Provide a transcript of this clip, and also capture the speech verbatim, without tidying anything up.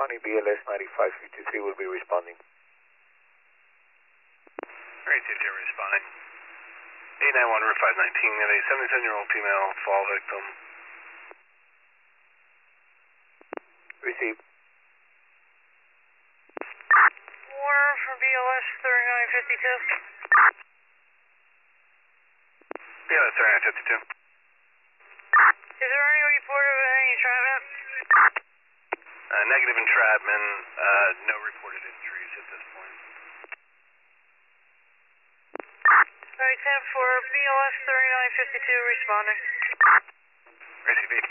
County, B L S ninety-five fifty-three will be responding. Alright, T J responding. eight nine one, Route five nineteen, we have a seventy-seven-year-old female fall victim. Receive. Warner for B L S thirty-nine fifty-two. B L S thirty-nine fifty-two. Is there any report of any entrapment? Uh, negative entrapment, uh, no reported injuries at this point. Alright, ten for B L S thirty-nine fifty-two responding. Receive.